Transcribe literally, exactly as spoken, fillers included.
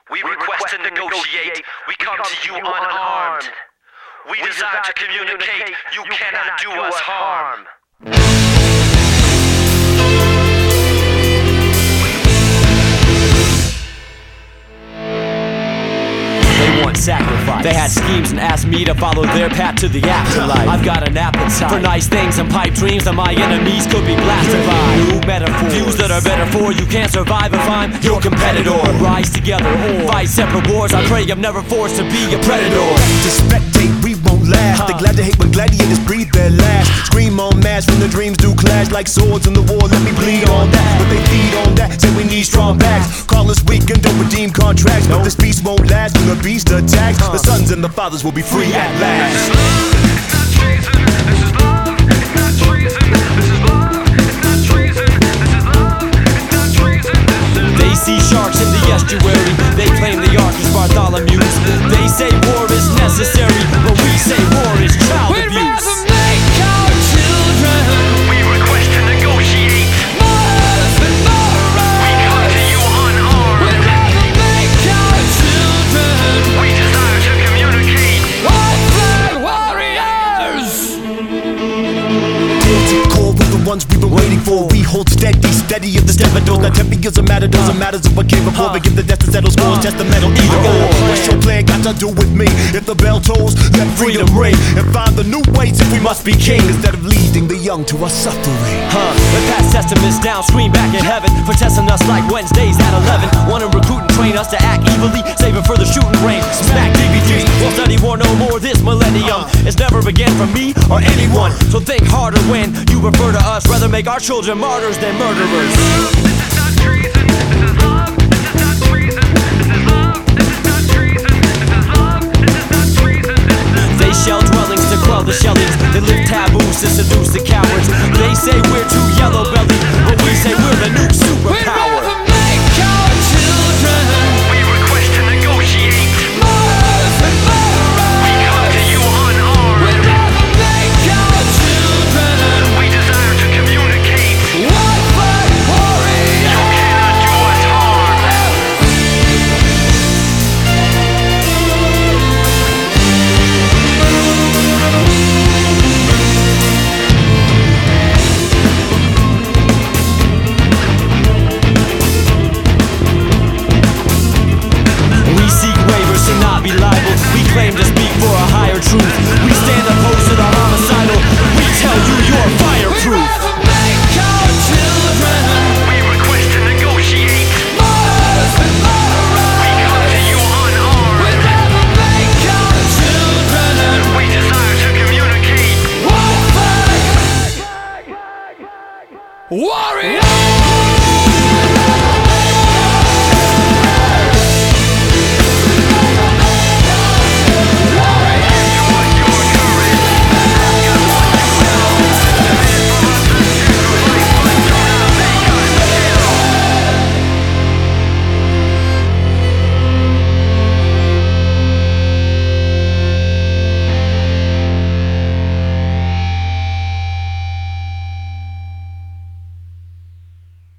We request to negotiate. We come to you unarmed. We desire to communicate. You cannot do us harm. They want sacrifice. They had schemes and asked me to follow their path to the afterlife. I've got an appetite for nice things and pipe dreams that my enemies could be blasted by. New metaphors, views that are better for you. Can't survive if I'm your competitor. Rise together or fight separate wars. I pray I'm never forced to be a predator. To spectate, we won't last. Huh. They glad to hate when gladiators breathe their last. Scream on mass when the dreams do clash like swords in the war. Let me bleed on that. But they feed on that. Say we need strong backs. Call us weak and don't redeem contracts. But this peace won't last when the beast attacks. The sons and the fathers will be free at last. This is love, it's not treason. This is love, it's not treason. This is love, it's not treason. This is love, it's not treason. This is They see sharks in the estuary. They claim the ark is Bartholomew's. They say war is necessary, but we say war is child We'd abuse. rather make our children We request to negotiate. more than more We come to you unarmed. We'd rather make our children We desire to communicate. all-flag warriors. Guilty call with the ones we've been waiting for. We hold steady, steady of the stevedores. Not ten figures of matter, doesn't matter of what came before. They give the death to settle scores, test the metal, either or. What's your plan got to do with me? If the bell tolls, let freedom ring. And find the new ways if we must be king. Instead of leading the young to our suffering. Huh, they pass testaments down, scream back in heaven for testing us like Wednesdays at eleven. Wanna recruit and train us to act evilly, saving for the shooting range. Smack D V Ds, we'll study war no more this millennium. It's never began for me or anyone. So think harder when you refer to us. Rather make our children martyrs than murderers. This is not treason. This is love. This is not treason. This is love. This is not treason. This is love. This is not treason. They shell dwellings to quell the shellings. They lift taboos to seduce the cowards. They say we're too yellow-bellied, but we say we're the new We'd superpower. rather make our children We request to negotiate. more than We come to you unarmed. We'd rather make our children We desire to communicate. all-flag warriors. You cannot do us harm. We seek waivers to not be liable. We claim to speak for a higher truth. We stand opposed to the homicidal. We tell you you're We'd fireproof. rather make our children We request to negotiate. more than We come to you unarmed. We'd rather make our children We desire to communicate. all-flag warriors.